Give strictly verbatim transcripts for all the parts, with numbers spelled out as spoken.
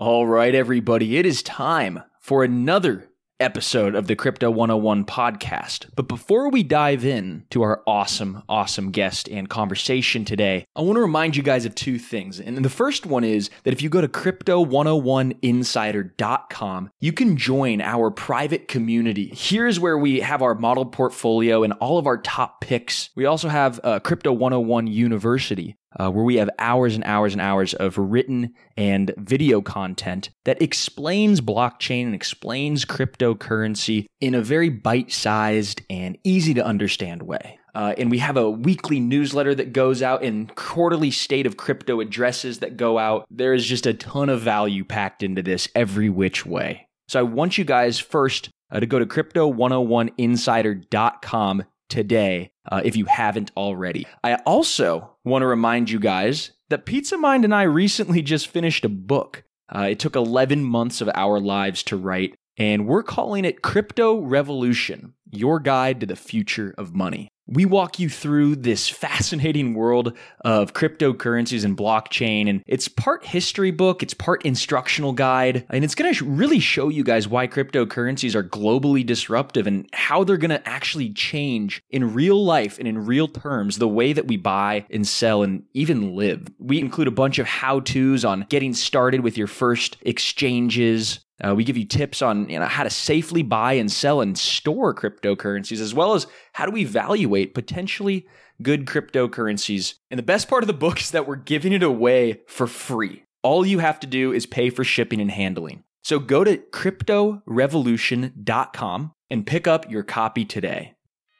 All right, everybody, it is time for another episode of the Crypto one oh one podcast. But before we dive in to our awesome, awesome guest and conversation today, I want to remind you guys of two things. And the first one is that if you go to crypto one oh one insider dot com, you can join our private community. Here's where we have our model portfolio and all of our top picks. We also have uh, Crypto one oh one University, Uh, where we have hours and hours and hours of written and video content that explains blockchain and explains cryptocurrency in a very bite-sized and easy to understand way. Uh, and we have a weekly newsletter that goes out and quarterly state of crypto addresses that go out. There is just a ton of value packed into this every which way. So I want you guys first uh, to go to crypto one oh one insider dot com today, uh, if you haven't already. I also want to remind you guys that Pizza Mind and I recently just finished a book. Uh, it took eleven months of our lives to write, and we're calling it Crypto Revolution, Your Guide to the Future of Money. We walk you through this fascinating world of cryptocurrencies and blockchain, and it's part history book, it's part instructional guide, and it's going to really show you guys why cryptocurrencies are globally disruptive and how they're going to actually change in real life and in real terms the way that we buy and sell and even live. We include a bunch of how-tos on getting started with your first exchanges. Uh, we give you tips on you know, how to safely buy and sell and store cryptocurrencies, as well as how to evaluate potentially good cryptocurrencies. And the best part of the book is that we're giving it away for free. All you have to do is pay for shipping and handling. So go to crypto revolution dot com and pick up your copy today.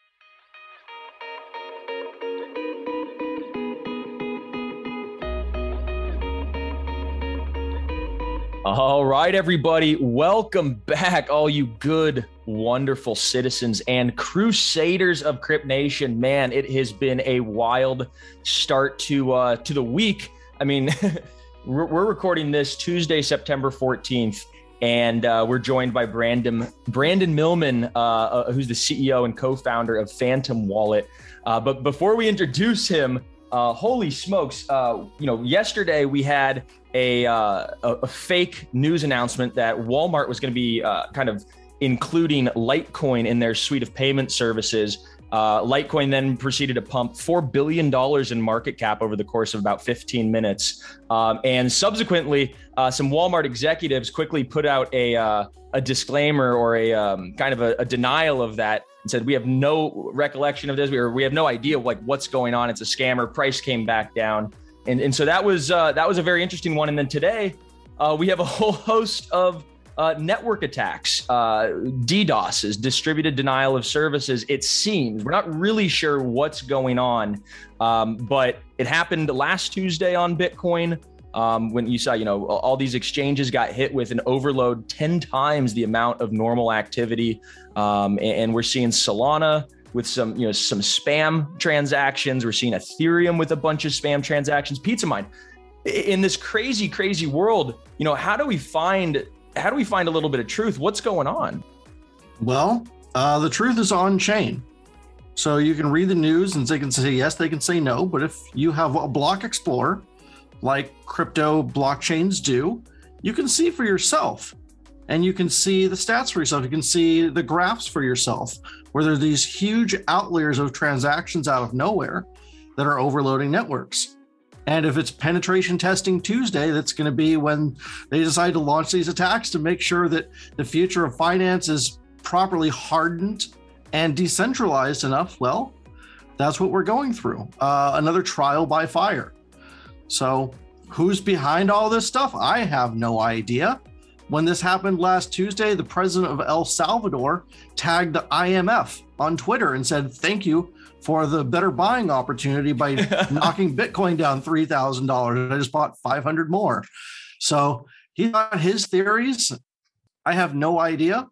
All right, everybody. Welcome back, all you good, wonderful citizens and crusaders of Crypt Nation. Man, it has been a wild start to uh, to the week. I mean, we're, we're recording this Tuesday, September fourteenth, and uh, we're joined by Brandon Brandon Millman, uh, uh, who's the C E O and co-founder of Phantom Wallet. Uh, but before we introduce him, uh, holy smokes! Uh, you know, yesterday we had A, uh, a a fake news announcement that Walmart was going to be uh, kind of including Litecoin in their suite of payment services. Uh, Litecoin then proceeded to pump four billion dollars in market cap over the course of about fifteen minutes. Um, and subsequently, uh, some Walmart executives quickly put out a uh, a disclaimer or a um, kind of a, a denial of that and said, we have no recollection of this. We, or we have no idea like what's going on. It's a scammer. Price came back down. And, and so that was uh, that was a very interesting one. And then today, uh, we have a whole host of uh, network attacks, uh, DDoSes, distributed denial of services. It seems we're not really sure what's going on, um, but it happened last Tuesday on Bitcoin um, when you saw, you know, all these exchanges got hit with an overload ten times the amount of normal activity, um, and, and we're seeing Solana with some, you know, some spam transactions. We're seeing Ethereum with a bunch of spam transactions. Pizza Mind, in this crazy, crazy world, you know, how do we find, how do we find a little bit of truth? What's going on? Well, uh, the truth is on chain. So you can read the news and they can say yes, they can say no. But if you have a block explorer, like crypto blockchains do, you can see for yourself. And you can see the stats for yourself. You can see the graphs for yourself, where there's these huge outliers of transactions out of nowhere that are overloading networks. And if it's penetration testing Tuesday, that's going to be when they decide to launch these attacks to make sure that the future of finance is properly hardened and decentralized enough. Well, that's what we're going through. Uh, another trial by fire. So who's behind all this stuff? I have no idea. When this happened last Tuesday, the president of El Salvador tagged the I M F on Twitter and said, thank you for the better buying opportunity by knocking Bitcoin down three thousand dollars. I just bought five hundred more. So he got his theories. I have no idea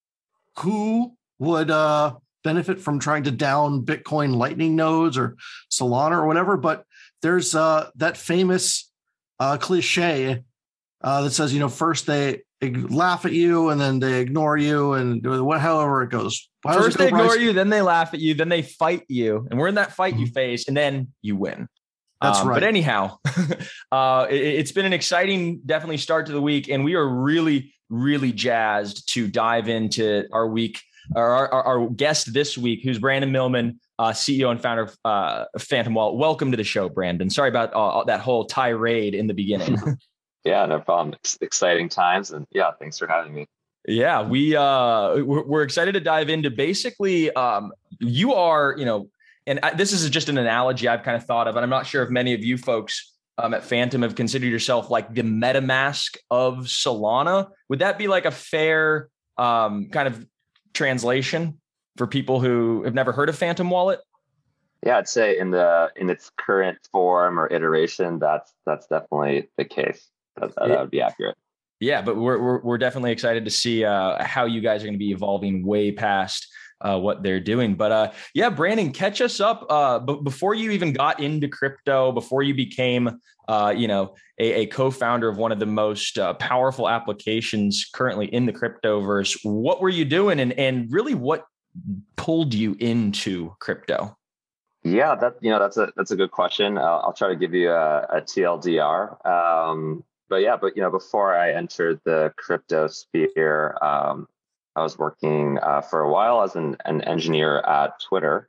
who would uh, benefit from trying to down Bitcoin Lightning nodes or Solana or whatever, but there's uh, that famous uh, cliche uh, that says, you know, first they laugh at you and then they ignore you and what, however it goes. How First it go, they ignore Bryce? you, then they laugh at you, then they fight you. And we're in that fight you face, and then you win. That's um, right. But anyhow, uh, it, it's been an exciting, definitely start to the week. And we are really, really jazzed to dive into our week, our, our, our guest this week, who's Brandon Millman, uh, C E O and founder of uh, Phantom Wallet. Welcome to the show, Brandon. Sorry about uh, that whole tirade in the beginning. Yeah, no problem. It's exciting times. And yeah, thanks for having me. Yeah, we uh, we're, we're excited to dive into basically um, you are, you know, and I, this is just an analogy I've kind of thought of, and I'm not sure if many of you folks um, at Phantom have considered yourself like the MetaMask of Solana. Would that be like a fair um, kind of translation for people who have never heard of Phantom Wallet? Yeah, I'd say in the in its current form or iteration, that's that's definitely the case. That, that, that would be accurate. Yeah, but we're we're, we're definitely excited to see uh, how you guys are going to be evolving way past uh, what they're doing. But uh, yeah, Brandon, catch us up. Uh, b- before you even got into crypto, before you became, uh, you know, a, a co-founder of one of the most uh, powerful applications currently in the cryptoverse, what were you doing, and and really what pulled you into crypto? Yeah, that you know that's a that's a good question. I'll, I'll try to give you a, a T L D R. Um, but yeah, but you know, before I entered the crypto sphere, um, I was working uh, for a while as an, an engineer at Twitter,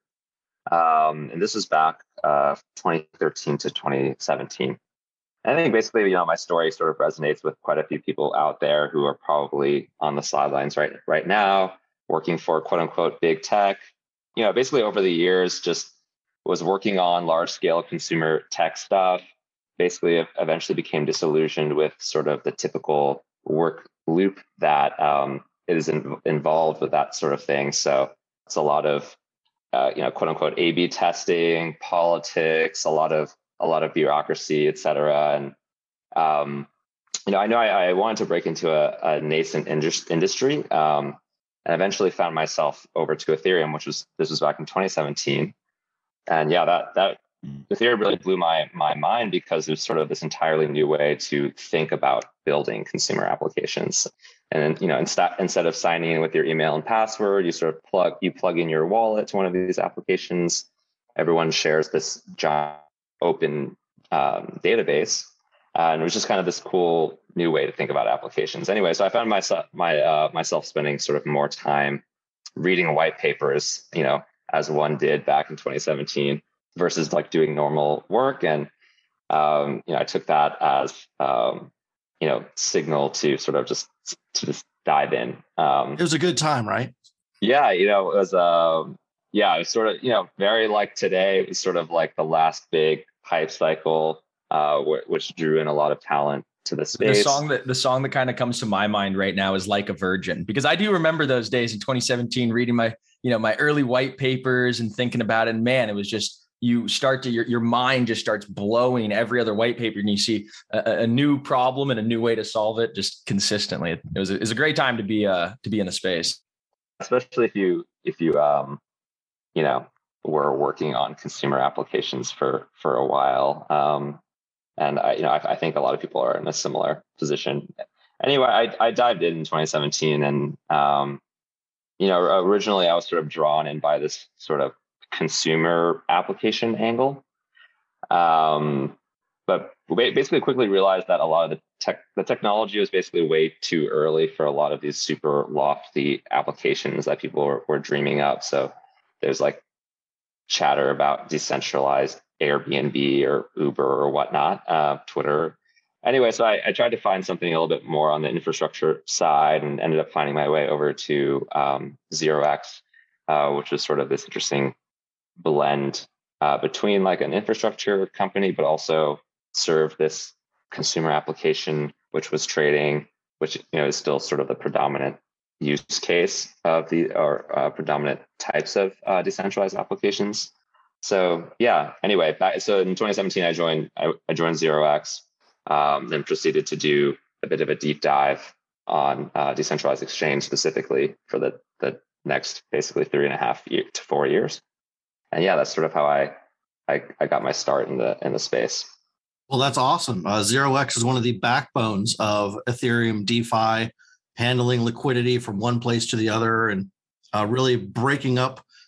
um, and this was back uh, twenty thirteen to twenty seventeen. And I think basically, you know, my story sort of resonates with quite a few people out there who are probably on the sidelines right right now, working for quote unquote big tech. You know, basically over the years, just was working on large scale consumer tech stuff. Basically, eventually became disillusioned with sort of the typical work loop that um, is in, involved with that sort of thing. So it's a lot of, uh, you know, quote unquote A B testing, politics, a lot of a lot of bureaucracy, et cetera. And um, you know, I know I, I wanted to break into a, a nascent indus- industry, um, and eventually found myself over to Ethereum, which was this was back in twenty seventeen. And yeah, that that Ethereum really blew my my mind because it was sort of this entirely new way to think about building consumer applications. And you know, instead instead of signing in with your email and password, you sort of plug you plug in your wallet to one of these applications. Everyone shares this giant open um, database, uh, and it was just kind of this cool new way to think about applications. Anyway, so I found myself my uh, myself spending sort of more time reading white papers, you know, as one did back in twenty seventeen, versus like doing normal work. And, um, you know, I took that as, um, you know, signal to sort of just, to just dive in. Um, it was a good time, right? Yeah. You know, it was, um, yeah, it was sort of, you know, very like today, it was sort of like the last big hype cycle, uh, wh- which drew in a lot of talent to the space. The song that the song that kind of comes to my mind right now is Like a Virgin, because I do remember those days in twenty seventeen, reading my, you know, my early white papers and thinking about it. And man, it was just, you start to, your, your mind just starts blowing every other white paper, and you see a, a new problem and a new way to solve it just consistently. It was, a, it was a great time to be, uh, to be in the space. Especially if you, if you, um, you know, were working on consumer applications for, for a while. Um, and I, you know, I, I think a lot of people are in a similar position. Anyway, I, I dived in in twenty seventeen, and, um, you know, originally I was sort of drawn in by this sort of consumer application angle. Um, but basically quickly realized that a lot of the tech, the technology was basically way too early for a lot of these super lofty applications that people were, were dreaming up. So there's like chatter about decentralized Airbnb or Uber or whatnot, uh, Twitter. Anyway, so I, I tried to find something a little bit more on the infrastructure side, and ended up finding my way over to um, zero x, uh, which was sort of this interesting blend uh, between like an infrastructure company, but also served this consumer application, which was trading, which, you know, is still sort of the predominant use case of the, or uh, predominant types of uh, decentralized applications. So yeah, anyway, back, so in twenty seventeen, I joined, I, I joined zero x, um, then proceeded to do a bit of a deep dive on uh, decentralized exchange specifically for the, the next basically three and a half year, to four years. And yeah, that's sort of how I, I, I got my start in the, in the space. Well, that's awesome. Uh, zero x is one of the backbones of Ethereum DeFi, handling liquidity from one place to the other, and uh, really breaking up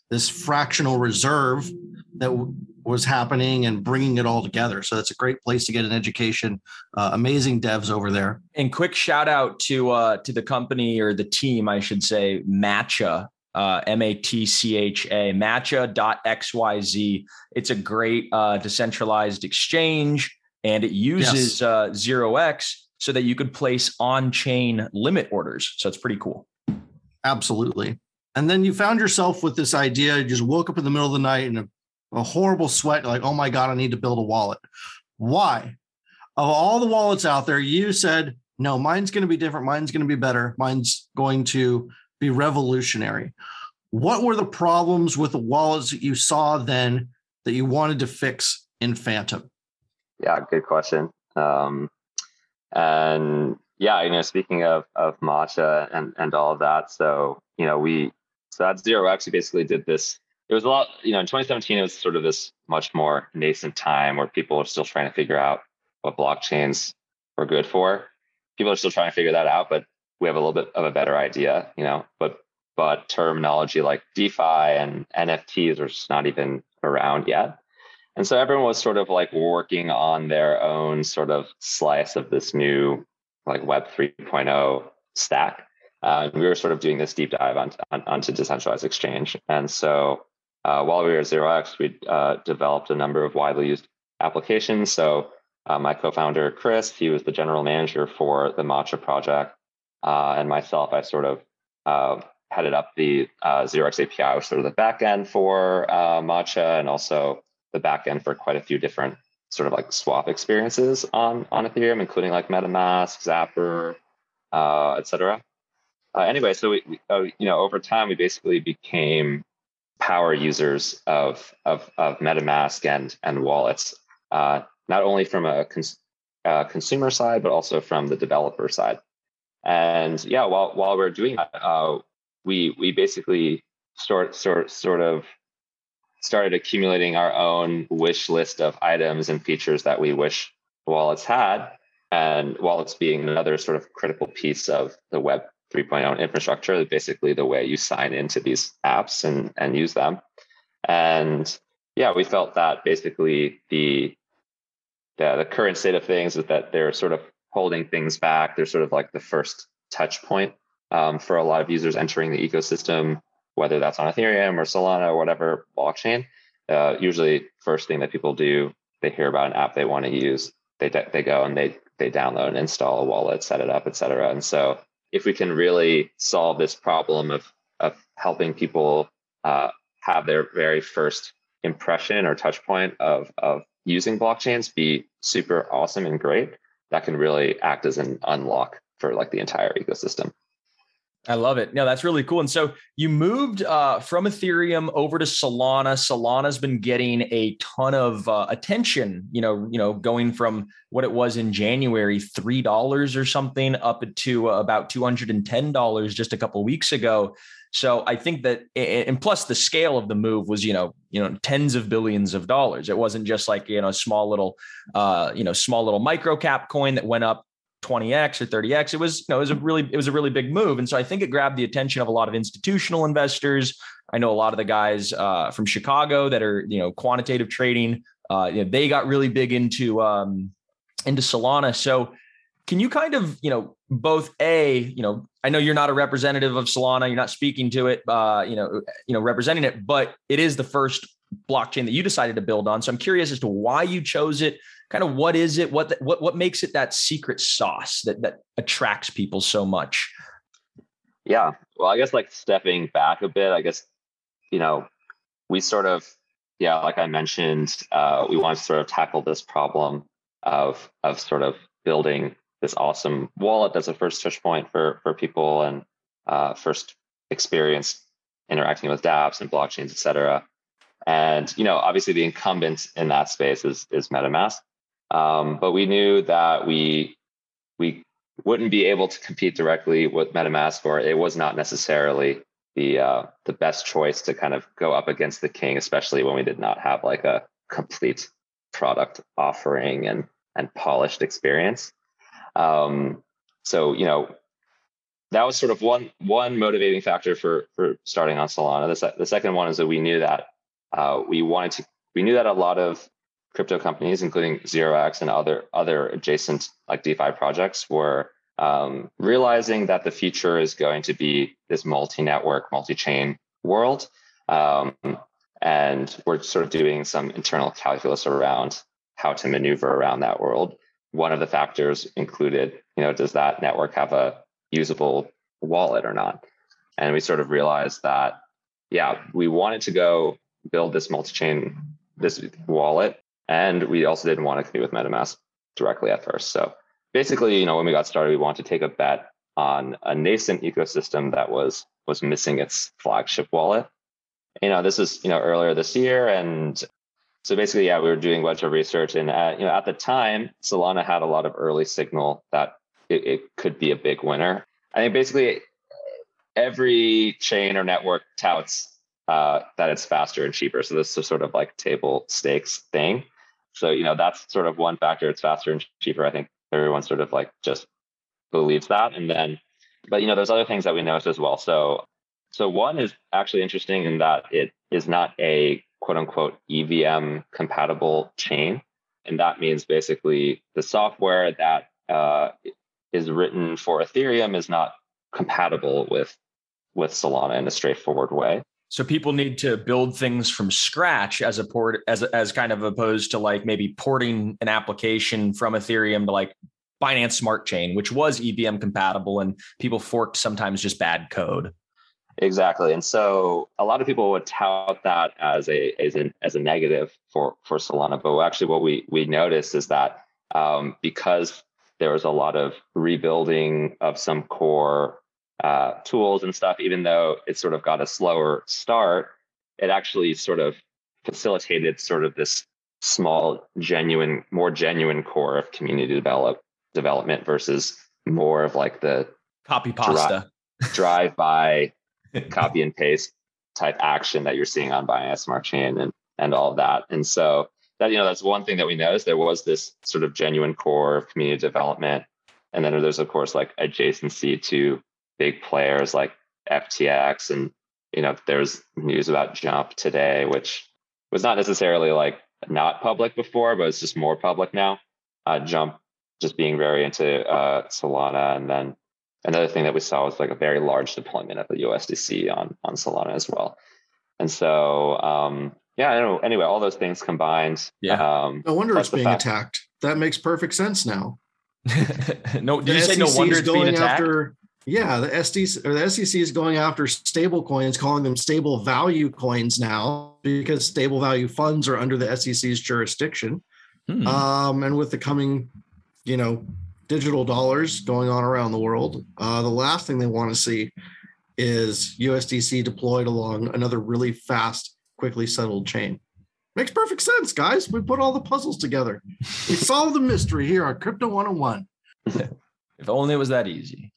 this fractional reserve that w- was happening and bringing it all together. So it's a great place to get an education. Uh, amazing devs over there. And quick shout out to uh, to the company, or the team, I should say, Matcha, uh, M A T C H A, matcha dot x y z. It's a great uh, decentralized exchange, and it uses yes. uh, zero x so that you could place on-chain limit orders. So it's pretty cool. Absolutely. And then you found yourself with this idea. You just woke up in the middle of the night in a, a horrible sweat, like, oh my God, I need to build a wallet. Why? Of all the wallets out there, you said, no, mine's going to be different. Mine's going to be better. Mine's going to be revolutionary. What were the problems with the wallets that you saw then that you wanted to fix in Phantom? Yeah, good question. Um, and yeah, you know, speaking of of Matcha and and all of that, so you know, we so that's zero x. We basically did this. It was a lot, you know, in twenty seventeen, it was sort of this much more nascent time where people are still trying to figure out what blockchains were good for. People are still trying to figure that out, but we have a little bit of a better idea, you know, but but terminology like DeFi and N F Ts are just not even around yet. And so everyone was sort of like working on their own sort of slice of this new like Web three point oh stack. Uh, and we were sort of doing this deep dive on, on, onto decentralized exchange. And so uh, while we were at zero x, we uh, developed a number of widely used applications. So uh, my co-founder, Chris, he was the general manager for the Matcha project. Uh, and myself, I sort of uh, headed up the uh, zero x A P I, which was sort of the back end for uh, Matcha, and also the back end for quite a few different sort of like swap experiences on, on Ethereum, including like MetaMask, Zapper, uh, et cetera. Uh, anyway, so we, we uh, you know, over time, we basically became power users of of, of MetaMask and and wallets, uh, not only from a cons- uh, consumer side, but also from the developer side. And yeah, while while we're doing that, uh, we we basically sort sort sort of started accumulating our own wish list of items and features that we wish wallets had, and wallets being another sort of critical piece of the Web three point oh infrastructure, basically the way you sign into these apps and, and use them. And yeah, we felt that basically the, the the current state of things is that they're sort of holding things back. They're sort of like the first touch point um, for a lot of users entering the ecosystem, whether that's on Ethereum or Solana or whatever blockchain. Uh, usually first thing that people do, they hear about an app they want to use, they they go and they they download and install a wallet, set it up, et cetera. And so if we can really solve this problem of of helping people uh, have their very first impression or touch point of of using blockchains be super awesome and great, that can really act as an unlock for like the entire ecosystem. I love it. No, that's really cool. And so you moved uh, from Ethereum over to Solana. Solana's been getting a ton of uh, attention, you know, you know, going from what it was in January, three dollars or something, up to uh, about two hundred ten dollars just a couple of weeks ago. So I think that, and plus the scale of the move was, you know, you know, tens of billions of dollars. It wasn't just like, you know, a small little, uh, you know, small little micro cap coin that went up twenty x or thirty x. It was, you know, it was a really, it was a really big move. And so I think it grabbed the attention of a lot of institutional investors. I know a lot of the guys uh, from Chicago that are, you know, quantitative trading, uh, you know, they got really big into, um, into Solana. So can you kind of, you know, both a, you know, I know you're not a representative of Solana, you're not speaking to it, uh, you know, you know, representing it, but it is the first blockchain that you decided to build on. So I'm curious as to why you chose it. Kind of what is it? What what what makes it that secret sauce that that attracts people so much? Yeah, well, I guess like stepping back a bit, I guess, you know, we sort of, yeah, like I mentioned, uh, we want to sort of tackle this problem of of sort of building this awesome wallet that's a first touch point for for people and uh, first experience interacting with dApps and blockchains, et cetera. And you know, obviously, the incumbent in that space is is MetaMask. Um, but we knew that we we wouldn't be able to compete directly with MetaMask, or it was not necessarily the uh, the best choice to kind of go up against the king, especially when we did not have like a complete product offering and and polished experience. Um, so you know, that was sort of one one motivating factor for for starting on Solana. The, se- the second one is that we knew that uh, we wanted to we knew that a lot of crypto companies, including zero x and other other adjacent like DeFi projects, were um, realizing that the future is going to be this multi-network, multi-chain world, um, and we're sort of doing some internal calculus around how to maneuver around that world. One of the factors included, you know, does that network have a usable wallet or not? And we sort of realized that, yeah, we wanted to go build this multi-chain, this wallet, and we also didn't want to compete with MetaMask directly at first. So basically, you know, when we got started, we wanted to take a bet on a nascent ecosystem that was was missing its flagship wallet. You know, this is, you know, earlier this year, and so basically, yeah, we were doing a bunch of research, and at, you know, at the time, Solana had a lot of early signal that it, it could be a big winner. I think basically every chain or network touts uh, that it's faster and cheaper. So this is sort of like table stakes thing. So, you know, that's sort of one factor. It's faster and cheaper. I think everyone sort of like just believes that. And then, but, you know, there's other things that we noticed as well. So, so one is actually interesting in that it is not a quote unquote E V M compatible chain. And that means basically the software that uh, is written for Ethereum is not compatible with, with Solana in a straightforward way. So people need to build things from scratch as a port, as as kind of opposed to like maybe porting an application from Ethereum to like Binance Smart Chain, which was E V M compatible, and people forked sometimes just bad code. Exactly, and so a lot of people would tout that as a as a as a negative for for Solana, but actually what we we noticed is that um, because there was a lot of rebuilding of some core uh, tools and stuff, even though it sort of got a slower start, it actually sort of facilitated sort of this small, genuine, more genuine core of community develop development versus more of like the copy pasta, dri- drive by, copy and paste type action that you're seeing on Binance Smart Chain and and all of that. And so that, you know, that's one thing that we noticed. There was this sort of genuine core of community development, and then there's of course like adjacency to big players like F T X, and you know, there's news about Jump today, which was not necessarily like not public before, but it's just more public now. Uh, Jump just being very into uh, Solana, and then another thing that we saw was like a very large deployment of the U S D C on on Solana as well. And so, um, yeah, I don't know. Anyway, all those things combined. Yeah. Um, no wonder it's being fact- attacked. That makes perfect sense now. no, did you say no wonder it's being attacked? After, yeah, the S D C or the S E C is going after stable coins, calling them stable value coins now, because stable value funds are under the S E C's jurisdiction. Hmm. Um, and with the coming, you know, digital dollars going on around the world, uh, the last thing they want to see is U S D C deployed along another really fast, quickly settled chain. Makes perfect sense, guys. We put all the puzzles together. We solved the mystery here on Crypto one oh one. If only it was that easy.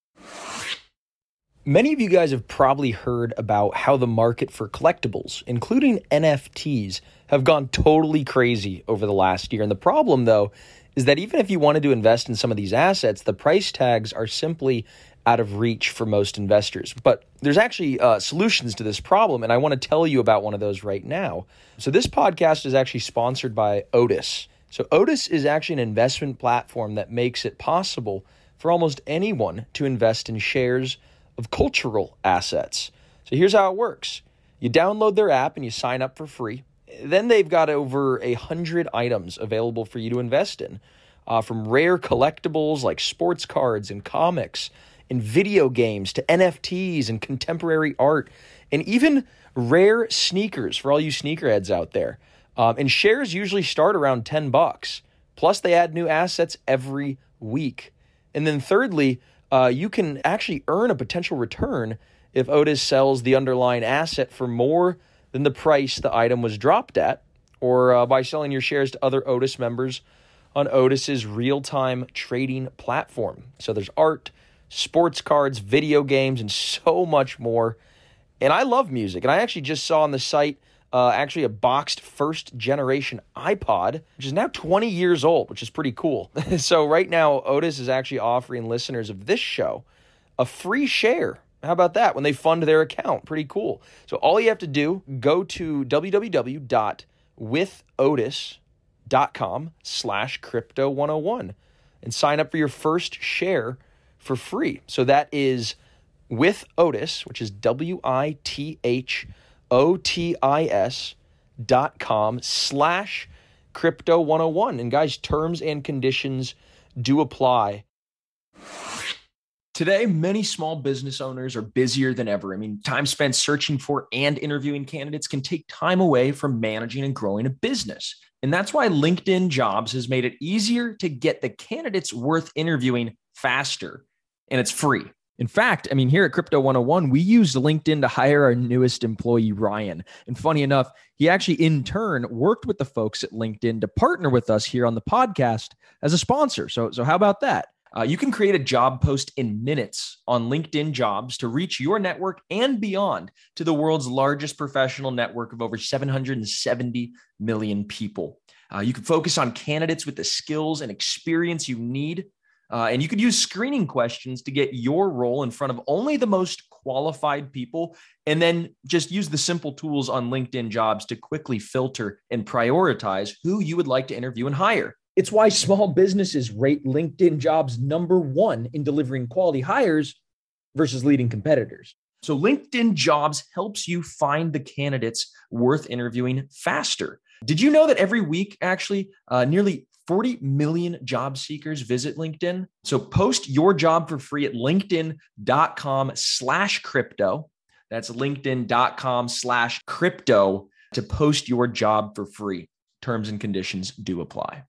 Many of you guys have probably heard about how the market for collectibles, including N F Ts, have gone totally crazy over the last year. And the problem, though, is that even if you wanted to invest in some of these assets, the price tags are simply out of reach for most investors. But there's actually uh, solutions to this problem, and I want to tell you about one of those right now. So this podcast is actually sponsored by Otis. So Otis is actually an investment platform that makes it possible for almost anyone to invest in shares of cultural assets. So here's how it works. You download their app and you sign up for free. Then they've got over a hundred items available for you to invest in, uh, from rare collectibles like sports cards and comics and video games to N F Ts and contemporary art and even rare sneakers for all you sneakerheads out there. Um, and shares usually start around ten bucks. Plus they add new assets every week. And then thirdly, uh, you can actually earn a potential return if Otis sells the underlying asset for more than the price the item was dropped at, or uh, by selling your shares to other Otis members on Otis's real-time trading platform. So there's art, sports cards, video games, and so much more. And I love music. And I actually just saw on the site uh, actually a boxed first-generation iPod, which is now twenty years old, which is pretty cool. So right now, Otis is actually offering listeners of this show a free share. How about that? When they fund their account, pretty cool. So all you have to do, go to www.withotis.com slash crypto 101 and sign up for your first share for free. So that is with Otis, which is W I T H O T I S dot com slash crypto 101. And guys, terms and conditions do apply. Today, many small business owners are busier than ever. I mean, time spent searching for and interviewing candidates can take time away from managing and growing a business. And that's why LinkedIn Jobs has made it easier to get the candidates worth interviewing faster. And it's free. In fact, I mean, here at Crypto one oh one, we used LinkedIn to hire our newest employee, Ryan. And funny enough, he actually in turn worked with the folks at LinkedIn to partner with us here on the podcast as a sponsor. So, so how about that? Uh, you can create a job post in minutes on LinkedIn Jobs to reach your network and beyond to the world's largest professional network of over seven hundred seventy million people. Uh, you can focus on candidates with the skills and experience you need. Uh, and you could use screening questions to get your role in front of only the most qualified people. And then just use the simple tools on LinkedIn Jobs to quickly filter and prioritize who you would like to interview and hire. It's why small businesses rate LinkedIn Jobs number one in delivering quality hires versus leading competitors. So LinkedIn Jobs helps you find the candidates worth interviewing faster. Did you know that every week, actually, uh, nearly forty million job seekers visit LinkedIn? So post your job for free at linkedin.com slash crypto. That's linkedin.com slash crypto to post your job for free. Terms and conditions do apply.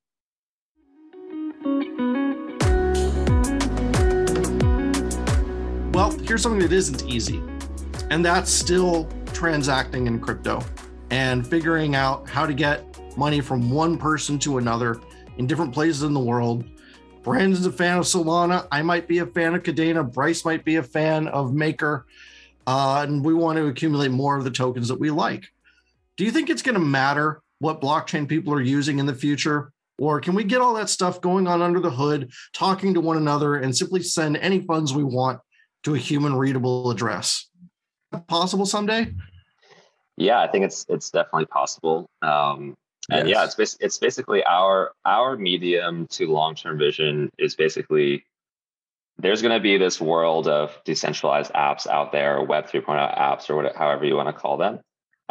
Well, here's something that isn't easy, and that's still transacting in crypto and figuring out how to get money from one person to another in different places in the world. Brandon's a fan of Solana. I might be a fan of Kadena. Bryce might be a fan of Maker. Uh, and we want to accumulate more of the tokens that we like. Do you think it's going to matter what blockchain people are using in the future? Or can we get all that stuff going on under the hood, talking to one another, and simply send any funds we want to a human readable address? Possible someday? Yeah, I think it's it's definitely possible. Um, and Yes. yeah, it's bas- it's basically our our medium to long term vision is basically there's going to be this world of decentralized apps out there, Web 3.0 apps, or whatever, however you want to call them.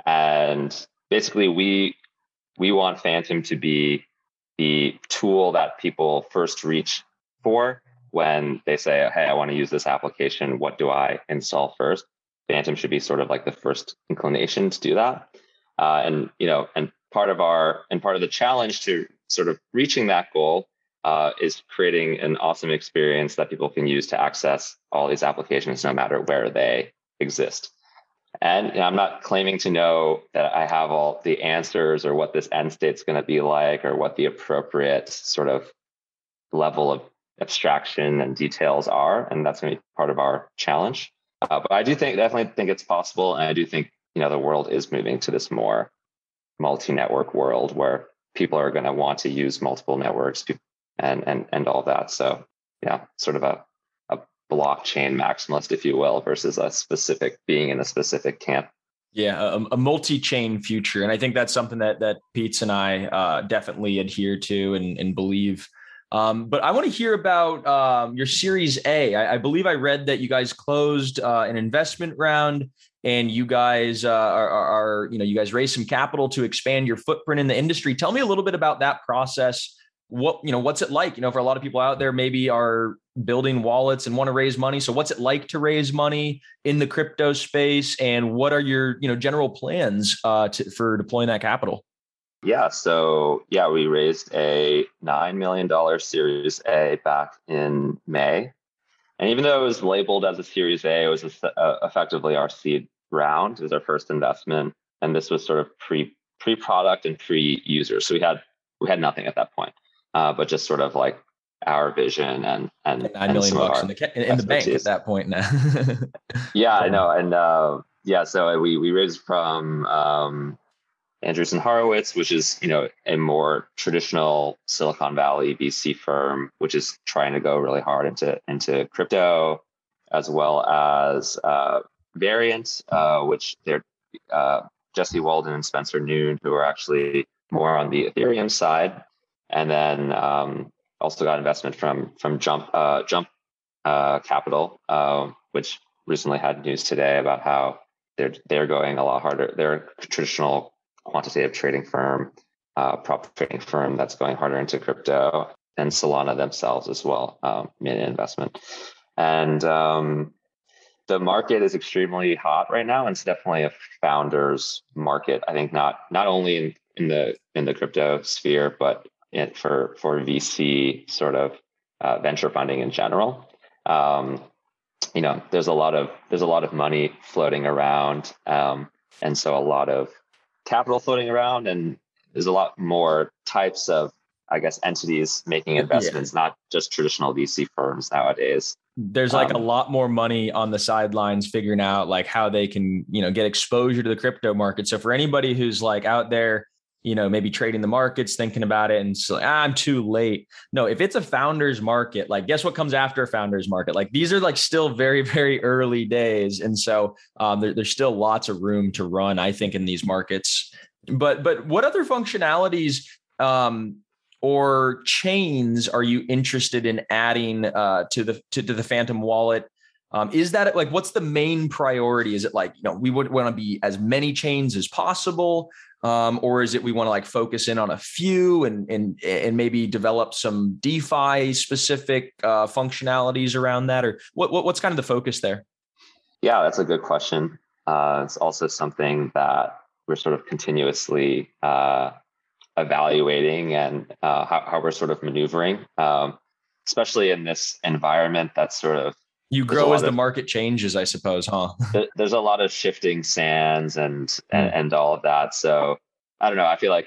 And basically, we we want Phantom to be the tool that people first reach for when they say, hey, I want to use this application. What do I install first? Phantom should be sort of like the first inclination to do that. Uh, and, you know, and part of our, and part of the challenge to sort of reaching that goal uh, is creating an awesome experience that people can use to access all these applications, no matter where they exist. And you know, I'm not claiming to know that I have all the answers or what this end state's going to be like or what the appropriate sort of level of abstraction and details are. And that's going to be part of our challenge. Uh, but I do think, definitely think it's possible. And I do think, you know, the world is moving to this more multi-network world where people are going to want to use multiple networks and, and, and all that. So yeah, sort of a, a blockchain maximalist, if you will, versus a specific being in a specific camp. Yeah, a, a multi-chain future. And I think that's something that that Pete's and I uh, definitely adhere to and, and believe. Um, but I want to hear about um, your Series A. I, I believe I read that you guys closed uh, an investment round, and you guys uh, are, are, are, you know, you guys raised some capital to expand your footprint in the industry. Tell me a little bit about that process. What, you know, what's it like? You know, for a lot of people out there, maybe are building wallets and want to raise money. So what's it like to raise money in the crypto space, and what are your, you know, general plans uh, to, for deploying that capital? Yeah, so yeah, we raised a nine million dollars Series A back in May. And even though it was labeled as a Series A, it was a, uh, effectively our seed round. It was our first investment. And this was sort of pre, pre-product and pre-user. So we had we had nothing at that point, uh, but just sort of like our vision and and Nine and million some of bucks our in the, in, in the bank at that point now. Yeah, I know. And uh, yeah, so we, we raised from um, Andreessen Horowitz, which is, you know, a more traditional Silicon Valley V C firm, which is trying to go really hard into into crypto. as well as uh, Variant, uh, which they're uh, Jesse Walden and Spencer Noon, who are actually more on the Ethereum side, and then um, also got investment from from Jump uh, Jump uh, Capital, uh, which recently had news today about how they're they're going a lot harder. They're a traditional quantitative trading firm, uh, prop trading firm that's going harder into crypto, and Solana themselves as well um, made an investment. And um, the market is extremely hot right now, and it's definitely a founder's market. I think not not only in, in the in the crypto sphere, but it, for for V C sort of uh, venture funding in general. Um, you know, there's a lot of there's a lot of money floating around, um, and so a lot of capital floating around, and there's a lot more types of, I guess, entities making investments, yeah. Not just traditional V C firms nowadays. There's like um, a lot more money on the sidelines figuring out like how they can, you know, get exposure to the crypto market. So for anybody who's like out there, you know, maybe trading the markets, thinking about it and so ah, I'm too late. No, if it's a founder's market, like guess what comes after a founder's market? Like these are like still very, very early days. And so um, there, there's still lots of room to run, I think, in these markets. But but what other functionalities um, or chains are you interested in adding uh, to the to, to the Phantom wallet? Um, is that like what's the main priority? Is it like, you know, we would want to be as many chains as possible, um, or is it we want to like focus in on a few and and and maybe develop some DeFi specific uh, functionalities around that, or what, what what's kind of the focus there? Yeah, that's a good question. Uh, it's also something that we're sort of continuously uh, evaluating and uh, how, how we're sort of maneuvering, um, especially in this environment that's sort of you grow as the of, market changes, I suppose, huh? There's a lot of shifting sands and, mm. and and all of that. So I don't know. I feel like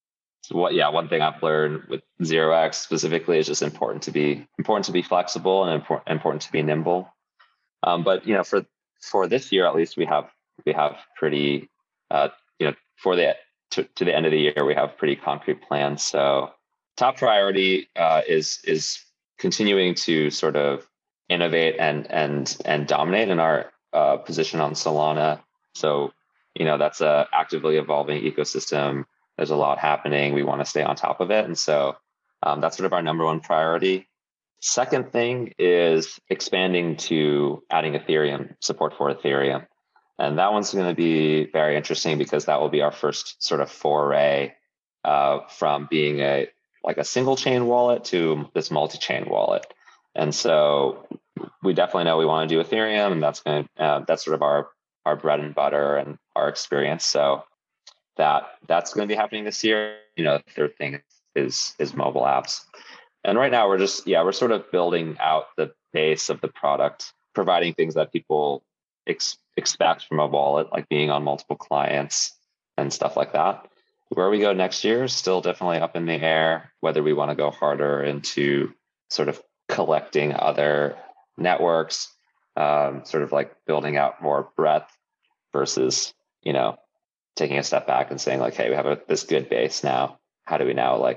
what yeah, one thing I've learned with Zero X specifically is just important to be important to be flexible and important important to be nimble. Um, but you know, for for this year at least, we have we have pretty uh, you know for the to, to the end of the year we have pretty concrete plans. So top priority uh, is is continuing to sort of innovate and and and dominate in our uh, position on Solana. So, you know, that's a actively evolving ecosystem. There's a lot happening. We want to stay on top of it. And so um, that's sort of our number one priority. Second thing is expanding to adding Ethereum, support for Ethereum. And that one's going to be very interesting because that will be our first sort of foray uh, from being a like a single chain wallet to this multi-chain wallet. And so we definitely know we want to do Ethereum, and that's going to uh, that's sort of our our bread and butter and our experience. So that that's going to be happening this year. You know, the third thing is is mobile apps. And right now we're just yeah we're sort of building out the base of the product, providing things that people ex- expect from a wallet, like being on multiple clients and stuff like that. Where we go next year is still definitely up in the air. Whether we want to go harder into sort of collecting other networks, um, sort of like building out more breadth versus, you know, taking a step back and saying like, hey, we have a, this good base now. How do we now like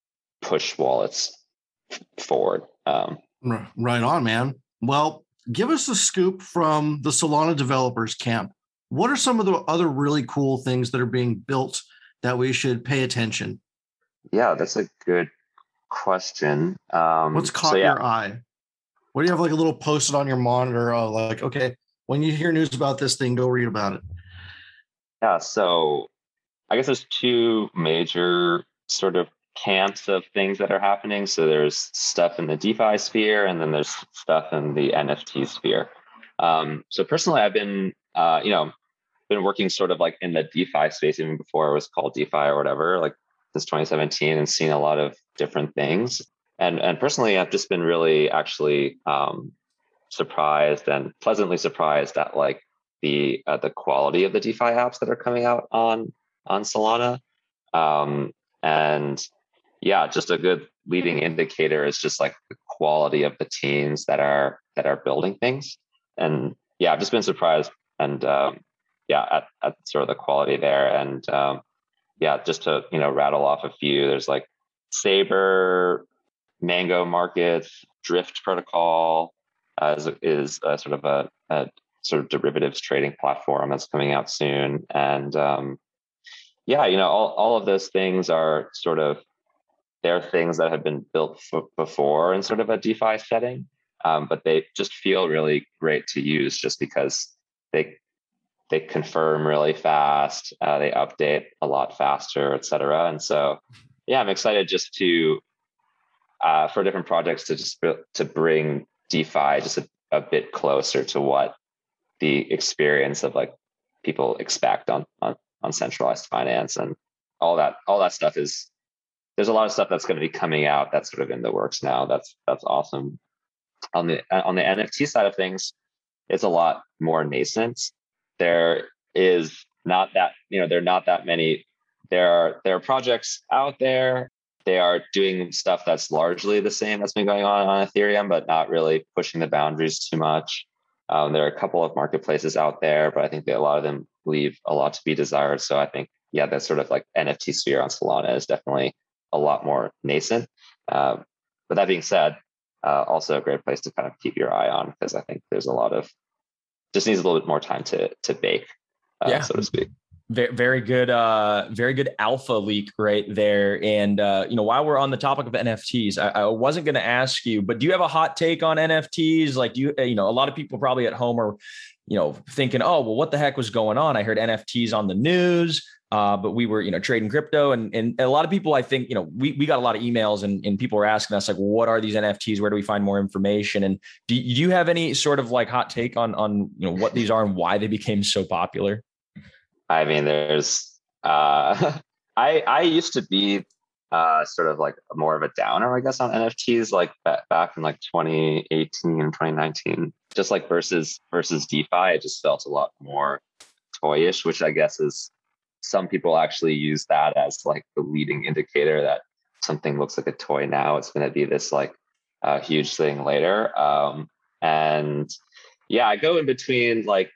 push wallets forward? Um, right on, man. Well, give us a scoop from the Solana developers camp. What are some of the other really cool things that are being built that we should pay attention? Yeah, that's a good question. Um, What's caught so yeah. your eye? What do you have like a little post-it on your monitor? Oh, like, okay, when you hear news about this thing, go read about it. Yeah. So I guess there's two major sort of camps of things that are happening. So there's stuff in the DeFi sphere, and then there's stuff in the N F T sphere. Um, so personally, I've been, uh, you know, been working sort of like in the DeFi space even before it was called DeFi or whatever, like since twenty seventeen, and seen a lot of different things. And and personally, I've just been really actually um, surprised and pleasantly surprised at like the uh, the quality of the DeFi apps that are coming out on on Solana. Um, and yeah, just a good leading indicator is just like the quality of the teams that are that are building things. And yeah, I've just been surprised and um, yeah, at, at sort of the quality there. And um, yeah, just to you know rattle off a few, there's like Saber, Mango Markets, Drift Protocol, uh, is, is a sort of a, a sort of derivatives trading platform that's coming out soon. And um, yeah, you know, all, all of those things are sort of, they're things that have been built f- before in sort of a DeFi setting, um, but they just feel really great to use just because they they confirm really fast, uh, they update a lot faster, et cetera. And so, yeah, I'm excited just to uh, for different projects to just to bring DeFi just a, a bit closer to what the experience of like people expect on on on centralized finance, and all that all that stuff is. There's a lot of stuff that's going to be coming out that's sort of in the works now. That's that's awesome. On the on the N F T side of things, it's a lot more nascent. There is not that, you know, there are not that many. There are there are projects out there. They are doing stuff that's largely the same that's been going on on Ethereum, but not really pushing the boundaries too much. Um, there are a couple of marketplaces out there, but I think that a lot of them leave a lot to be desired. So I think, yeah, that sort of like N F T sphere on Solana is definitely a lot more nascent. Uh, but that being said, uh, also a great place to kind of keep your eye on, because I think there's a lot of, just needs a little bit more time to to bake, uh, yeah. so to speak. Very, very good, uh, very good alpha leak right there. And, uh, you know, while we're on the topic of N F Ts, I, I wasn't going to ask you, but do you have a hot take on N F Ts? Like, do you, you know, a lot of people probably at home are, you know, thinking, oh, well, what the heck was going on? I heard N F Ts on the news. Uh, but we were, you know, trading crypto, and, and a lot of people, I think, you know, we, we got a lot of emails, and, and people were asking us like, well, what are these N F Ts? Where do we find more information? And do, do you have any sort of like hot take on, on, you know, what these are and why they became so popular? I mean, there's, uh, I, I used to be uh, sort of like more of a downer, I guess, on N F Ts, like back, back in like twenty eighteen, twenty nineteen, just like versus, versus DeFi, it just felt a lot more toyish, which I guess is, some people actually use that as like the leading indicator that something looks like a toy now, it's going to be this like uh, huge thing later. Um, and yeah, I go in between like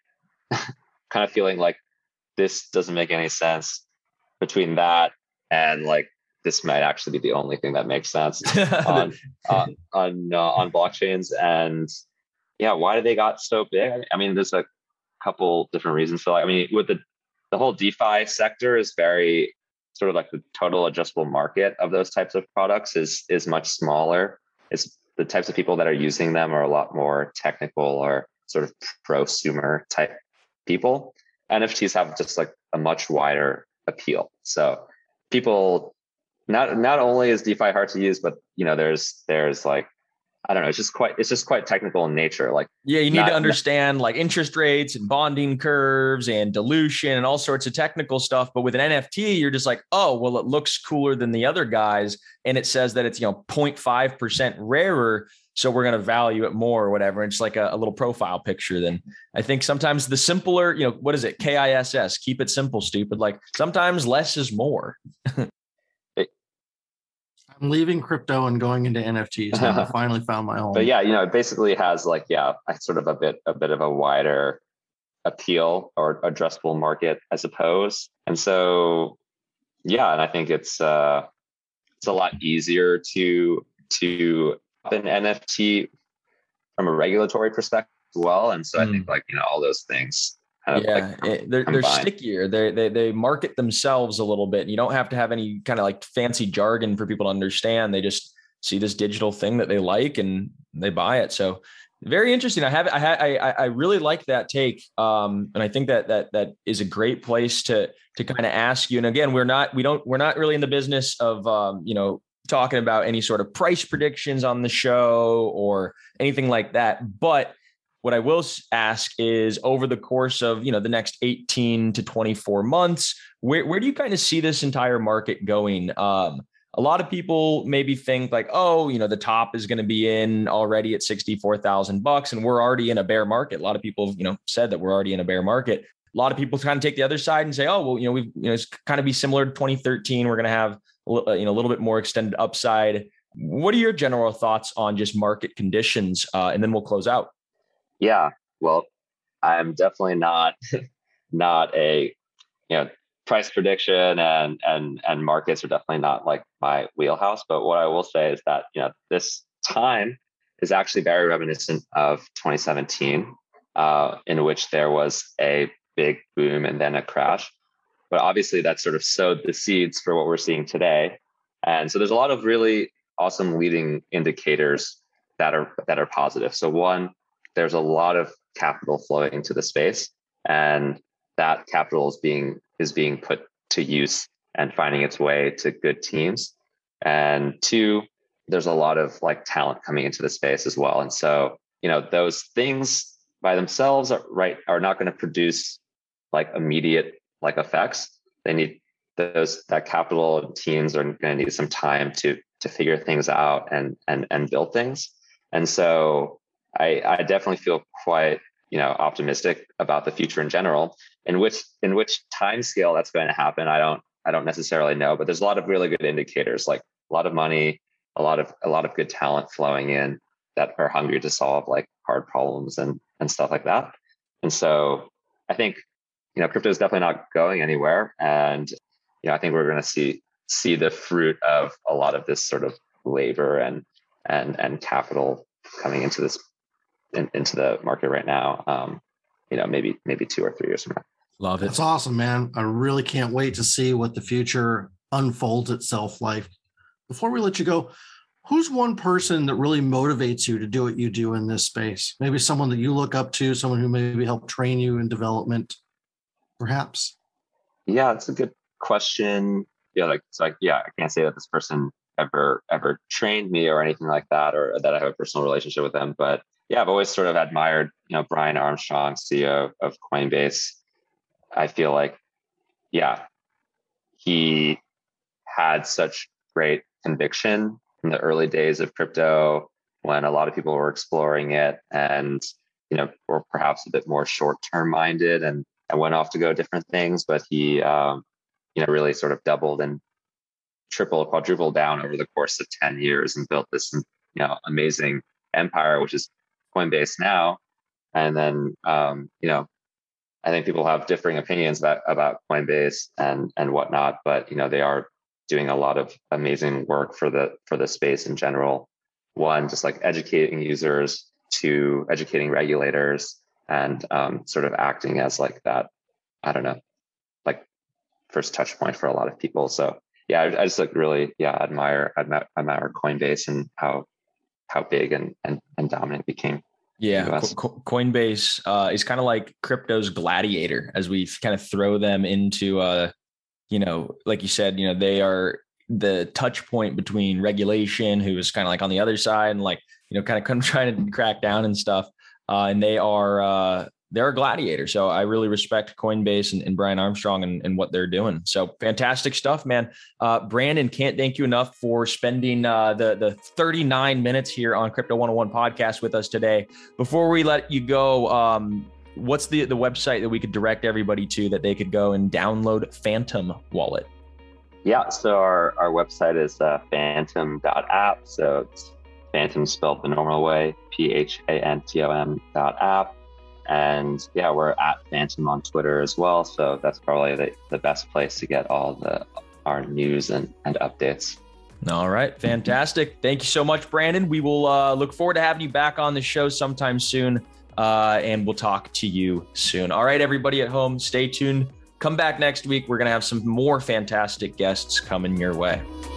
kind of feeling like this doesn't make any sense, between that and like this might actually be the only thing that makes sense on uh, on uh, on blockchains. And yeah, why did they got so big? I mean, there's a couple different reasons for like, I mean, with the the whole DeFi sector is very sort of like the total addressable market of those types of products is is much smaller. It's the types of people that are using them are a lot more technical or sort of prosumer type people. N F Ts have just like a much wider appeal. So people, not not only is DeFi hard to use, but you know, there's there's like, I don't know, it's just quite, it's just quite technical in nature. Like, yeah, you need not, to understand like interest rates and bonding curves and dilution and all sorts of technical stuff. But with an N F T, you're just like, oh, well, it looks cooler than the other guys. And it says that it's, you know, zero point five percent rarer. So we're going to value it more or whatever. And it's like a, a little profile picture. Then I think sometimes the simpler, you know, what is it? K I S S, keep it simple, stupid. Like sometimes less is more. I'm leaving crypto and going into N F Ts. Now. I finally found my home. But yeah, you know, it basically has like, yeah, sort of a bit, a bit of a wider appeal or addressable market, I suppose. And so, yeah, and I think it's uh, it's a lot easier to to an N F T from a regulatory perspective as well. And so mm. I think like, you know, all those things. Kind of yeah, like it, they're they're stickier. They they they market themselves a little bit. You don't have to have any kind of like fancy jargon for people to understand. They just see this digital thing that they like and they buy it. So very interesting. I have I I I really like that take, um, and I think that that that is a great place to to kind of ask you. And again, we're not we don't we're not really in the business of um, you know talking about any sort of price predictions on the show or anything like that, but what I will ask is over the course of, you know, the next eighteen to twenty-four months, where, where do you kind of see this entire market going? Um, a lot of people maybe think like, oh, you know, the top is going to be in already at sixty-four thousand bucks and we're already in a bear market. A lot of people, you know, said that we're already in a bear market. A lot of people kind of take the other side and say, oh, well, you know, we've, you know, it's kind of be similar to twenty thirteen. We're going to have, you know, a little bit more extended upside. What are your general thoughts on just market conditions? Uh, and then we'll close out. Yeah, well, I'm definitely not not a you know price prediction and and and markets are definitely not like my wheelhouse. But what I will say is that you know this time is actually very reminiscent of twenty seventeen, uh, in which there was a big boom and then a crash. But obviously that sort of sowed the seeds for what we're seeing today. And so there's a lot of really awesome leading indicators that are that are positive. So one, there's a lot of capital flowing into the space, and that capital is being is being put to use and finding its way to good teams. And two, there's a lot of like talent coming into the space as well. And so, you know, those things by themselves are right are not going to produce like immediate like effects. They need those that capital and teams are going to need some time to to figure things out and and and build things. And so I I definitely feel quite, you know, optimistic about the future in general. In which in which time scale that's going to happen, I don't I don't necessarily know, but there's a lot of really good indicators, like a lot of money, a lot of a lot of good talent flowing in that are hungry to solve like hard problems and and stuff like that. And so I think, you know, crypto is definitely not going anywhere, and you know, I think we're going to see see the fruit of a lot of this sort of labor and and and capital coming into this in, into the market right now. Um, you know, maybe maybe two or three years from now. Love it. That's awesome, man. I really can't wait to see what the future unfolds itself like. Before we let you go, who's one person that really motivates you to do what you do in this space? Maybe someone that you look up to, someone who maybe helped train you in development, perhaps? Yeah, it's a good question. Yeah, like it's like, yeah, I can't say that this person ever ever trained me or anything like that, or that I have a personal relationship with them. But yeah, I've always sort of admired, you know, Brian Armstrong, C E O of Coinbase. I feel like, yeah, he had such great conviction in the early days of crypto when a lot of people were exploring it and, you know, were perhaps a bit more short-term minded and, and went off to go different things. But he, um, you know, really sort of doubled and tripled, quadrupled down over the course of ten years and built this, you know, amazing empire, which is Coinbase now. And then, um, you know, I think people have differing opinions about, about Coinbase and, and whatnot, but, you know, they are doing a lot of amazing work for the, for the space in general. One, just like educating users, to educating regulators, and um, sort of acting as like that, I don't know, like first touch point for a lot of people. So yeah, I, I just like really, yeah, admire, admire, admire Coinbase and how, how big and, and, and dominant it became. Yeah, Co- Coinbase uh, is kind of like crypto's gladiator, as we kind of throw them into, uh, you know, like you said, you know, they are the touch point between regulation, who is kind of like on the other side, and like, you know, kind of come trying to crack down and stuff. Uh, and they are uh, they're a gladiator. So I really respect Coinbase and, and Brian Armstrong and, and what they're doing. So fantastic stuff, man. Uh, Brandon, can't thank you enough for spending uh, the, the thirty-nine minutes here on Crypto one oh one podcast with us today. Before we let you go, um, what's the, the website that we could direct everybody to that they could go and download Phantom Wallet? Yeah, so our, our website is uh, phantom dot app. So it's Phantom spelled the normal way, P H A N T O M dot app. And yeah, we're at Phantom on Twitter as well. So that's probably the, the best place to get all the our news and, and updates. All right. Fantastic. Thank you so much, Brandon. We will uh, look forward to having you back on the show sometime soon. Uh, and we'll talk to you soon. All right, everybody at home, stay tuned. Come back next week. We're going to have some more fantastic guests coming your way.